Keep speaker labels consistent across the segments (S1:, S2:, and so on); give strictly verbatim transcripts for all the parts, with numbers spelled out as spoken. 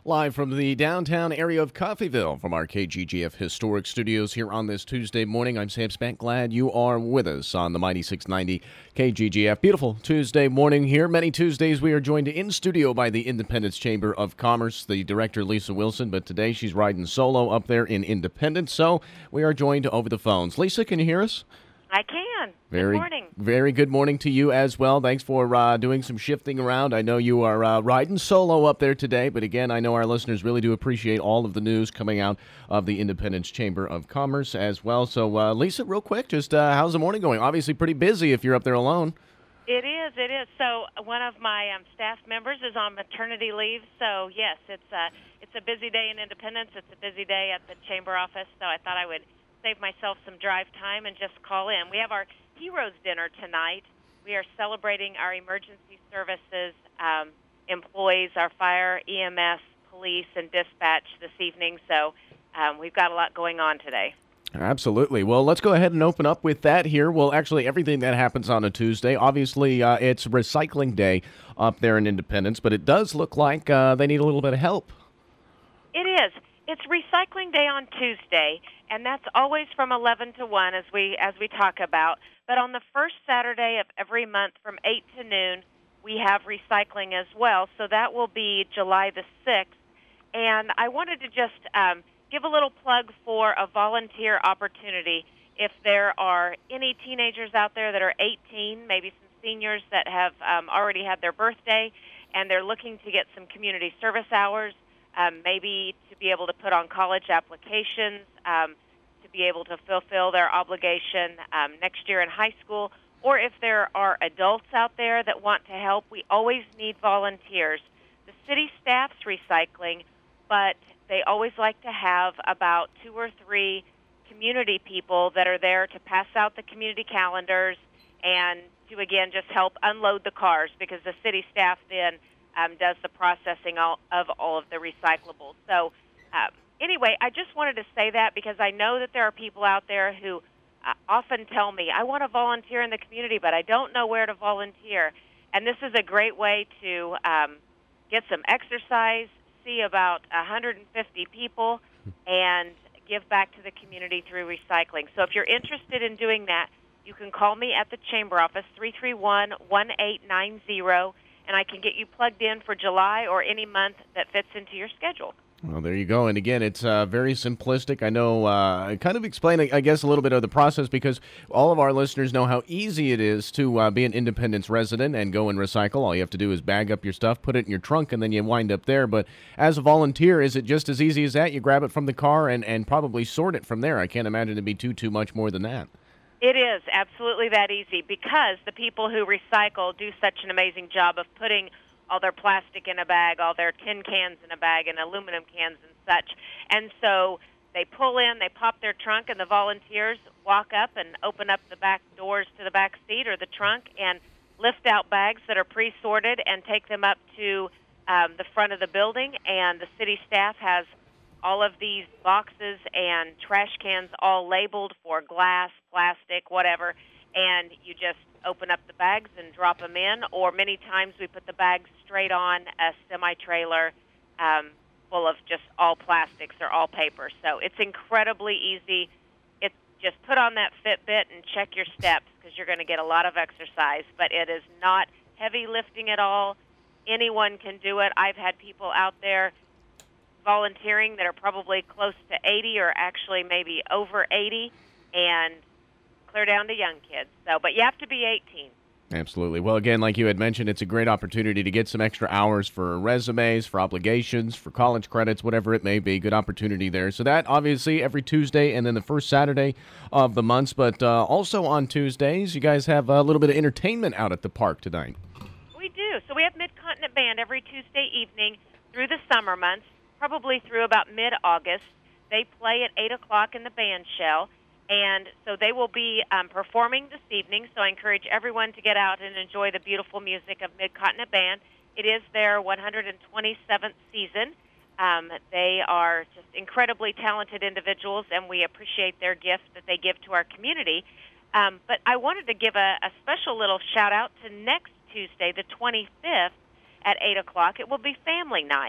S1: Live from the downtown area of Coffeyville from our K G G F Historic Studios here on this Tuesday morning. I'm Sam Spank. Glad you are with us on the Mighty six ninety K G G F. Beautiful Tuesday morning here. Many Tuesdays we are joined in studio by the Independence Chamber of Commerce, the director Lisa Wilson, but today she's riding solo up there in Independence, so we are joined over the phones. Lisa, can you hear us?
S2: I can.
S1: Very,
S2: good morning.
S1: Very good morning to you as well. Thanks for uh, doing some shifting around. I know you are uh, riding solo up there today, but again, I know our listeners really do appreciate all of the news coming out of the Independence Chamber of Commerce as well. So, uh, Lisa, real quick, just uh, how's the morning going? Obviously pretty busy if you're up there alone.
S2: It is, it is. So one of my um, staff members is on maternity leave, so yes, it's a, it's a busy day in Independence. It's a busy day at the Chamber office, so I thought I would save myself some drive time and just call in. We have our Heroes Dinner tonight. We are celebrating our emergency services um, employees, our fire, E M S, police, and dispatch this evening. So um, we've got a lot going on today.
S1: Absolutely. Well, let's go ahead and open up with that here. Well, actually, everything that happens on a Tuesday, obviously, uh, it's recycling day up there in Independence, but it does look like uh, they need a little bit of help.
S2: It is. It's recycling day on Tuesday, and that's always from eleven to one as we as we talk about. But on the first Saturday of every month from eight to noon, we have recycling as well. So that will be July the sixth. And I wanted to just um, give a little plug for a volunteer opportunity. If there are any teenagers out there that are eighteen, maybe some seniors that have um, already had their birthday, and they're looking to get some community service hours, Um, maybe to be able to put on college applications, um, to be able to fulfill their obligation um, next year in high school, or if there are adults out there that want to help, we always need volunteers. The city staff's recycling, but they always like to have about two or three community people that are there to pass out the community calendars and to, again, just help unload the cars, because the city staff then Um, does the processing all, of all of the recyclables. So um, anyway, I just wanted to say that because I know that there are people out there who uh, often tell me, I want to volunteer in the community, but I don't know where to volunteer. And this is a great way to um, get some exercise, see about one hundred fifty people, and give back to the community through recycling. So if you're interested in doing that, you can call me at the Chamber office, three three one, one eight nine zero, and I can get you plugged in for July or any month that fits into your schedule.
S1: Well, there you go. And again, it's uh, very simplistic. I know, uh, kind of explain, I guess, a little bit of the process, because all of our listeners know how easy it is to uh, be an Independence resident and go and recycle. All you have to do is bag up your stuff, put it in your trunk, and then you wind up there. But as a volunteer, is it just as easy as that? You grab it from the car and, and probably sort it from there. I can't imagine it'd be too, too much more than that.
S2: It is absolutely that easy, because the people who recycle do such an amazing job of putting all their plastic in a bag, all their tin cans in a bag, and aluminum cans and such. And so they pull in, they pop their trunk, and the volunteers walk up and open up the back doors to the back seat or the trunk and lift out bags that are pre-sorted and take them up to um, the front of the building. And the city staff has all of these boxes and trash cans all labeled for glass, plastic, whatever, and you just open up the bags and drop them in, or many times we put the bags straight on a semi-trailer um, full of just all plastics or all paper. So it's incredibly easy. It's just put on that Fitbit and check your steps, because you're going to get a lot of exercise, but it is not heavy lifting at all. Anyone can do it. I've had people out there volunteering that are probably close to eighty, or actually maybe over eighty, and clear down to young kids. So, but you have to be eighteen.
S1: Absolutely. Well, again, like you had mentioned, it's a great opportunity to get some extra hours for resumes, for obligations, for college credits, whatever it may be. Good opportunity there. So that, obviously, every Tuesday and then the first Saturday of the months. But uh, also on Tuesdays, you guys have a little bit of entertainment out at the park tonight.
S2: We do. So we have Mid-Continent Band every Tuesday evening through the summer months, probably through about mid-August. They play at eight o'clock in the band shell, and so they will be um, performing this evening. So I encourage everyone to get out and enjoy the beautiful music of Mid-Continent Band. It is their one hundred twenty-seventh season. Um, they are just incredibly talented individuals, and we appreciate their gift that they give to our community. Um, but I wanted to give a, a special little shout-out to next Tuesday, the twenty-fifth, at eight o'clock. It will be family night.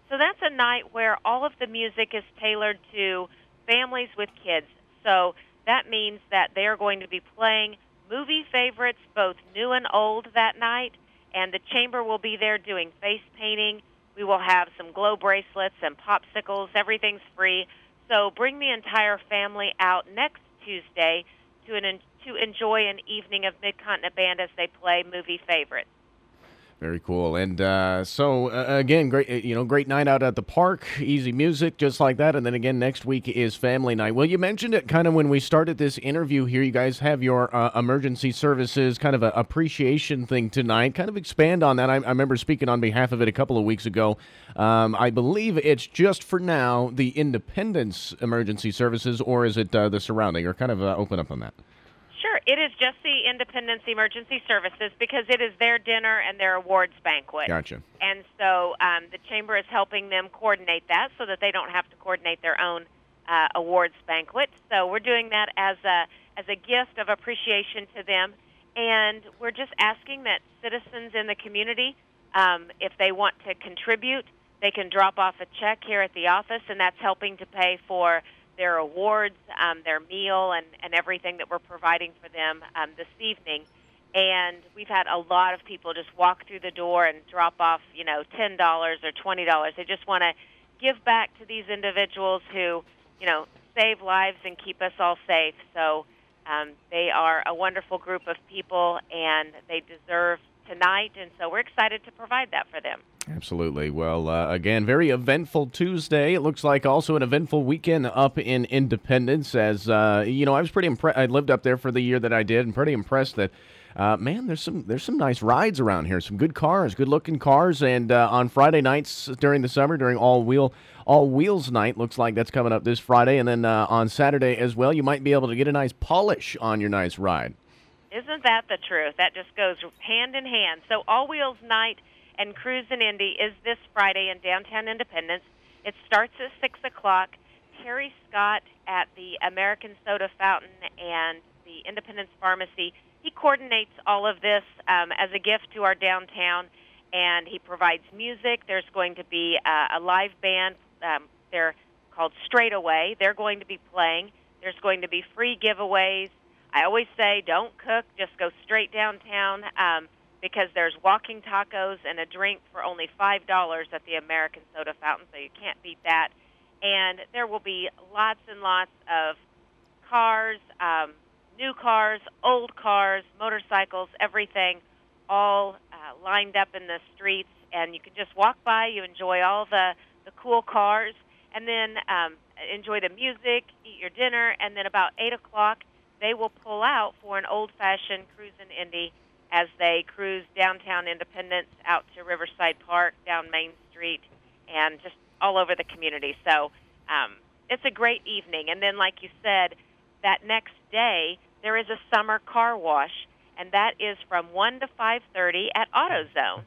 S2: So that's a night where all of the music is tailored to families with kids. So that means that they are going to be playing movie favorites, both new and old, that night, and the chamber will be there doing face painting. We will have some glow bracelets and popsicles. Everything's free. So bring the entire family out next Tuesday to an, to enjoy an evening of Mid-Continent Band as they play movie favorites.
S1: Very cool. And uh, so, uh, again, great, you know, great night out at the park, easy music, just like that. And then again, next week is family night. Well, you mentioned it kind of when we started this interview here. You guys have your uh, emergency services kind of a appreciation thing tonight. Kind of expand on that. I, I remember speaking on behalf of it a couple of weeks ago. Um, I believe it's just for now the Independence Emergency Services, or is it uh, the surrounding? Or kind of uh, open up on that.
S2: Sure. It is just the Independence Emergency Services because it is their dinner and their awards banquet.
S1: Gotcha.
S2: And so um, the Chamber is helping them coordinate that so that they don't have to coordinate their own uh, awards banquet. So we're doing that as a, as a gift of appreciation to them. And we're just asking that citizens in the community, um, if they want to contribute, they can drop off a check here at the office, and that's helping to pay for their awards, um, their meal, and, and everything that we're providing for them um, this evening. And we've had a lot of people just walk through the door and drop off, you know, ten dollars or twenty dollars. They just want to give back to these individuals who, you know, save lives and keep us all safe. So um, they are a wonderful group of people, and they deserve tonight, and so we're excited to provide that for them.
S1: Absolutely. Well, uh, again, very eventful Tuesday. It looks like also an eventful weekend up in Independence. As uh, you know, I was pretty impressed. I lived up there for the year that I did, and pretty impressed that, uh, man, there's some there's some nice rides around here. Some good cars, good looking cars. And uh, on Friday nights during the summer, during all wheel all wheels night, looks like that's coming up this Friday, and then uh, on Saturday as well, you might be able to get a nice polish on your nice ride.
S2: Isn't that the truth? That just goes hand in hand. So all wheels night and Cruise in Indy is this Friday in downtown Independence. It starts at six o'clock. Terry Scott at the American Soda Fountain and the Independence Pharmacy, he coordinates all of this um, as a gift to our downtown, and he provides music. There's going to be uh, a live band. Um, they're called Straight Away. They're going to be playing. There's going to be free giveaways. I always say don't cook, just go straight downtown. Um, because there's walking tacos and a drink for only five dollars at the American Soda Fountain, so you can't beat that. And there will be lots and lots of cars, um, new cars, old cars, motorcycles, everything, all uh, lined up in the streets. And you can just walk by, you enjoy all the, the cool cars, and then um, enjoy the music, eat your dinner, and then about eight o'clock, they will pull out for an old-fashioned Cruise in Indy as they cruise downtown Independence out to Riverside Park, down Main Street, and just all over the community. So um, it's a great evening. And then, like you said, that next day there is a summer car wash, and that is from one to five thirty at AutoZone.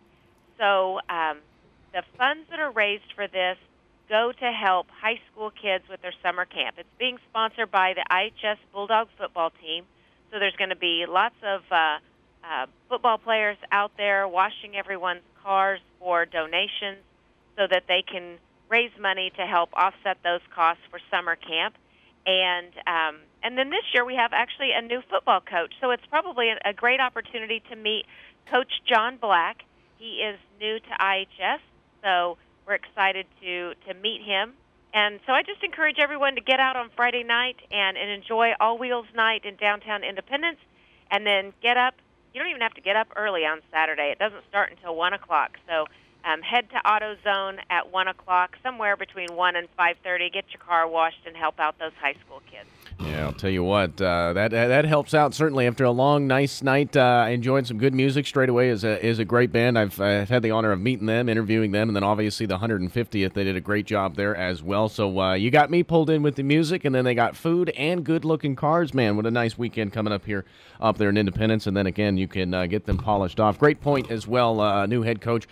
S2: So um, the funds that are raised for this go to help high school kids with their summer camp. It's being sponsored by the I H S Bulldog football team, so there's going to be lots of uh, Uh, football players out there washing everyone's cars for donations so that they can raise money to help offset those costs for summer camp. And um, and then this year we have actually a new football coach, so it's probably a, a great opportunity to meet Coach John Black. He is new to I H S, so we're excited to, to meet him. And so I just encourage everyone to get out on Friday night and, and enjoy All Wheels Night in downtown Independence, and then get up. You don't even have to get up early on Saturday. It doesn't start until one o'clock. So um, head to AutoZone at one o'clock, somewhere between one and five thirty. Get your car washed and help out those high school kids.
S1: Yeah, I'll tell you what, uh, that that helps out certainly after a long, nice night. Uh, enjoying some good music. Straight Away is a is a great band. I've uh, had the honor of meeting them, interviewing them, and then obviously the one hundred fiftieth. They did a great job there as well. So uh, you got me pulled in with the music, and then they got food and good-looking cars. Man, what a nice weekend coming up here, up there in Independence. And then again, you can uh, get them polished off. Great point as well. Uh, new head coach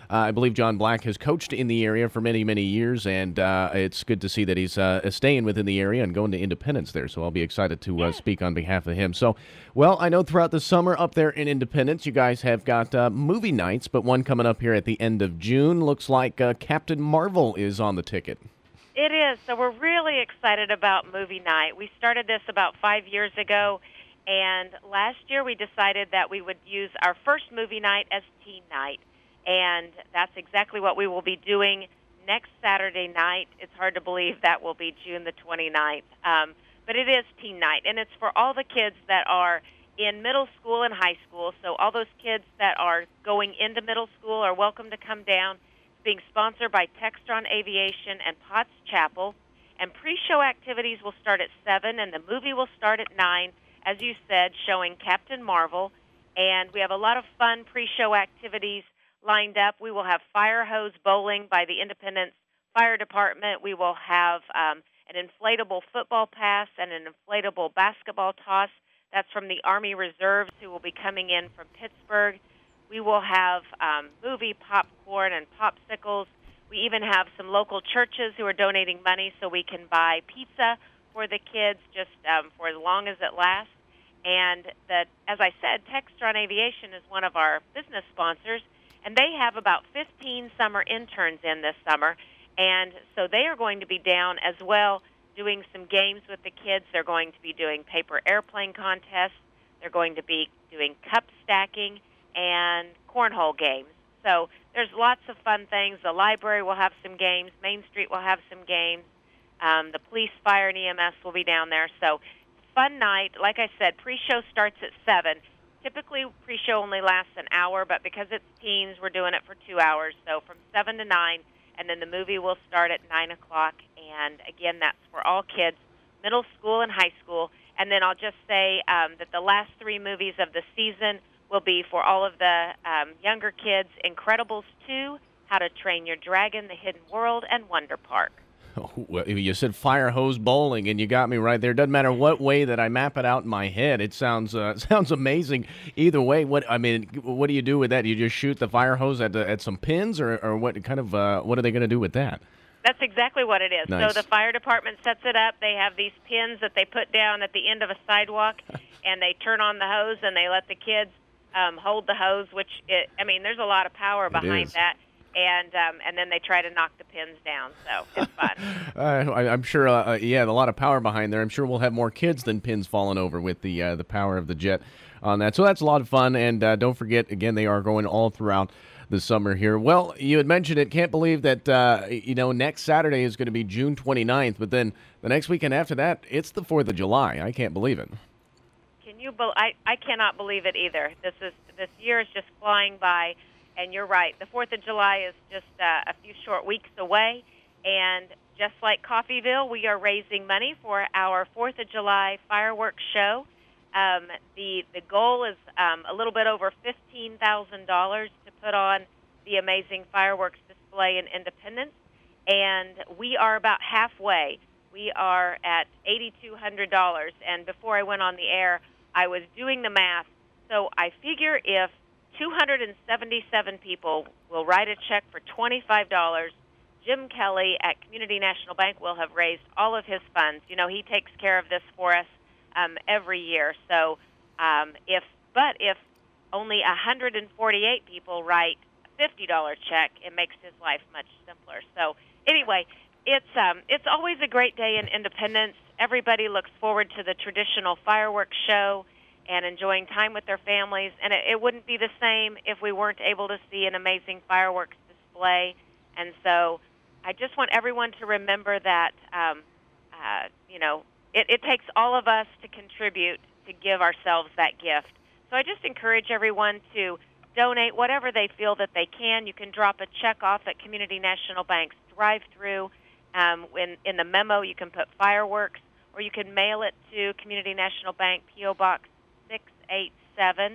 S1: Uh, I believe John Black has coached in the area for many, many years, and uh, it's good to see that he's uh, staying within the area and going to Independence there. So I'll be excited to uh, speak on behalf of him. So, well, I know throughout the summer up there in Independence, you guys have got uh, movie nights, but one coming up here at the end of June. Looks like uh, Captain Marvel is on the ticket.
S2: It is. So we're really excited about movie night. We started this about five years ago, and last year we decided that we would use our first movie night as teen night. And that's exactly what we will be doing next Saturday night. It's hard to believe that will be June the twenty-ninth. Um, but it is teen night, and it's for all the kids that are in middle school and high school. So all those kids that are going into middle school are welcome to come down. It's being sponsored by Textron Aviation and Potts Chapel. And pre-show activities will start at seven, and the movie will start at nine, as you said, showing Captain Marvel. And we have a lot of fun pre-show activities lined up. We will have fire hose bowling by the Independence Fire Department. We will have um, an inflatable football pass and an inflatable basketball toss. That's from the Army Reserves, who will be coming in from Pittsburgh. We will have um, movie popcorn and popsicles. We even have some local churches who are donating money so we can buy pizza for the kids just um, for as long as it lasts. And that, as I said, Textron Aviation is one of our business sponsors. And they have about fifteen summer interns in this summer, and so they are going to be down as well doing some games with the kids. They're going to be doing paper airplane contests. They're going to be doing cup stacking and cornhole games. So there's lots of fun things. The library will have some games. Main Street will have some games. Um, the police, fire, and E M S will be down there. So fun night. Like I said, pre-show starts at seven. Typically, pre-show only lasts an hour, but because it's teens, we're doing it for two hours. So from seven to nine, and then the movie will start at nine o'clock. And, again, that's for all kids, middle school and high school. And then I'll just say um, that the last three movies of the season will be for all of the um, younger kids, Incredibles two, How to Train Your Dragon, The Hidden World, and Wonder Park.
S1: Oh, well, you said fire hose bowling, and you got me right there. Doesn't matter what way that I map it out in my head. It sounds uh, sounds amazing either way. What I mean, what do you do with that? You just shoot the fire hose at the, at some pins, or, or what kind of uh, what are they going to do with that?
S2: That's exactly what it is.
S1: Nice.
S2: So the fire department sets it up. They have these pins that they put down at the end of a sidewalk, and they turn on the hose, and they let the kids um, hold the hose. Which it, I mean, there's a lot of power behind that. And um, and then they try to knock the pins down, so it's fun. uh,
S1: I, I'm sure, uh, yeah, a lot of power behind there. I'm sure we'll have more kids than pins falling over with the uh, the power of the jet on that. So that's a lot of fun, and uh, don't forget, again, they are going all throughout the summer here. Well, you had mentioned it. Can't believe that, uh, you know, next Saturday is going to be June twenty-ninth, but then the next weekend after that, it's the fourth of July. I can't believe it.
S2: Can you? Be- I I cannot believe it either. This is this year is just flying by. And you're right. The fourth of July is just uh, a few short weeks away. And just like Coffeyville, we are raising money for our fourth of July fireworks show. Um, the the goal is um, a little bit over fifteen thousand dollars to put on the amazing fireworks display in Independence. And we are about halfway. We are at eight thousand two hundred dollars. And before I went on the air, I was doing the math. So I figure if two hundred seventy-seven people will write a check for twenty-five dollars. Jim Kelly at Community National Bank will have raised all of his funds. You know, he takes care of this for us um, every year. So, um, if but if only one hundred forty-eight people write a fifty dollars check, it makes his life much simpler. So, anyway, it's um, it's always a great day in Independence. Everybody looks forward to the traditional fireworks show and enjoying time with their families. And it, it wouldn't be the same if we weren't able to see an amazing fireworks display. And so I just want everyone to remember that, um, uh, you know, it, it takes all of us to contribute to give ourselves that gift. So I just encourage everyone to donate whatever they feel that they can. You can drop a check off at Community National Bank's drive-through. Um, in, in the memo, you can put fireworks, or you can mail it to Community National Bank, P O. Box six eight seven,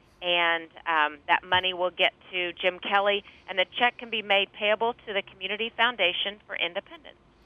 S2: and um, that money will get to Jim Kelly, and the check can be made payable to the Community Foundation for Independence.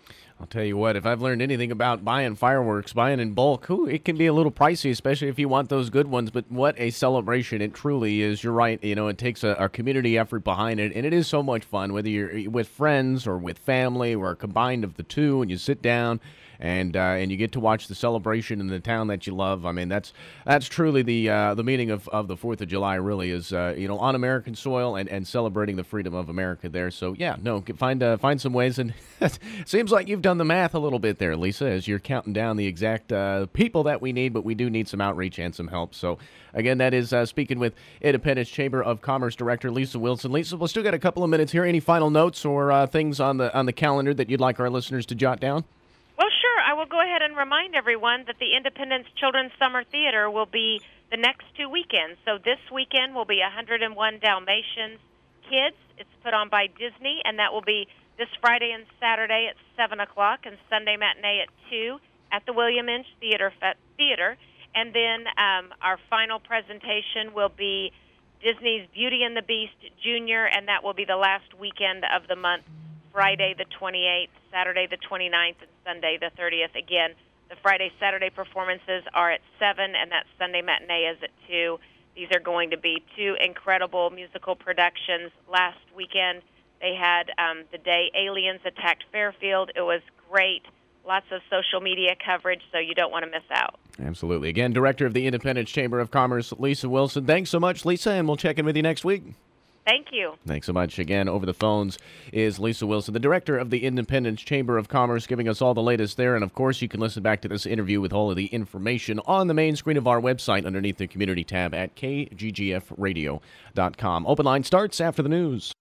S1: I'll tell you what, if I've learned anything about buying fireworks, buying in bulk, ooh, it can be a little pricey, especially if you want those good ones. But what a celebration it truly is. You're right. You know, it takes a, a community effort behind it, and it is so much fun, whether you're with friends or with family or a combined of the two, and you sit down and uh, and you get to watch the celebration in the town that you love. I mean, that's that's truly the uh, the meaning of, of the Fourth of July. Really is uh, you know, on American soil and, and celebrating the freedom of America there. So yeah, no, find uh, find some ways, and seems like you've done the math a little bit there, Lisa, as you're counting down the exact uh, people that we need, but we do need some outreach and some help. So again, that is uh, speaking with Independence Chamber of Commerce Director Lisa Wilson. Lisa, we'll still got a couple of minutes here. Any final notes or uh, things on the on the calendar that you'd like our listeners to jot down?
S2: Well, sure. I will go ahead and remind everyone that the Independence Children's Summer Theater will be the next two weekends. So this weekend will be one hundred one Dalmatians Kids. It's put on by Disney, and that will be this Friday and Saturday at seven o'clock and Sunday matinee at two at the William Inge Theater. Theater. And then um, our final presentation will be Disney's Beauty and the Beast Junior, and that will be the last weekend of the month, Friday the twenty-eighth, Saturday the twenty-ninth, and Sunday the thirtieth. Again, the Friday, Saturday performances are at seven, and that Sunday matinee is at two. These are going to be two incredible musical productions. Last weekend, they had um, the day Aliens Attacked Fairfield. It was great. Lots of social media coverage, so you don't want to miss out.
S1: Absolutely. Again, Director of the Independence Chamber of Commerce, Lisa Wilson. Thanks so much, Lisa, and we'll check in with you next week.
S2: Thank you.
S1: Thanks so much. Again, over the phones is Lisa Wilson, the Director of the Independence Chamber of Commerce, giving us all the latest there. And, of course, you can listen back to this interview with all of the information on the main screen of our website underneath the Community tab at k g g f radio dot com. Open line starts after the news.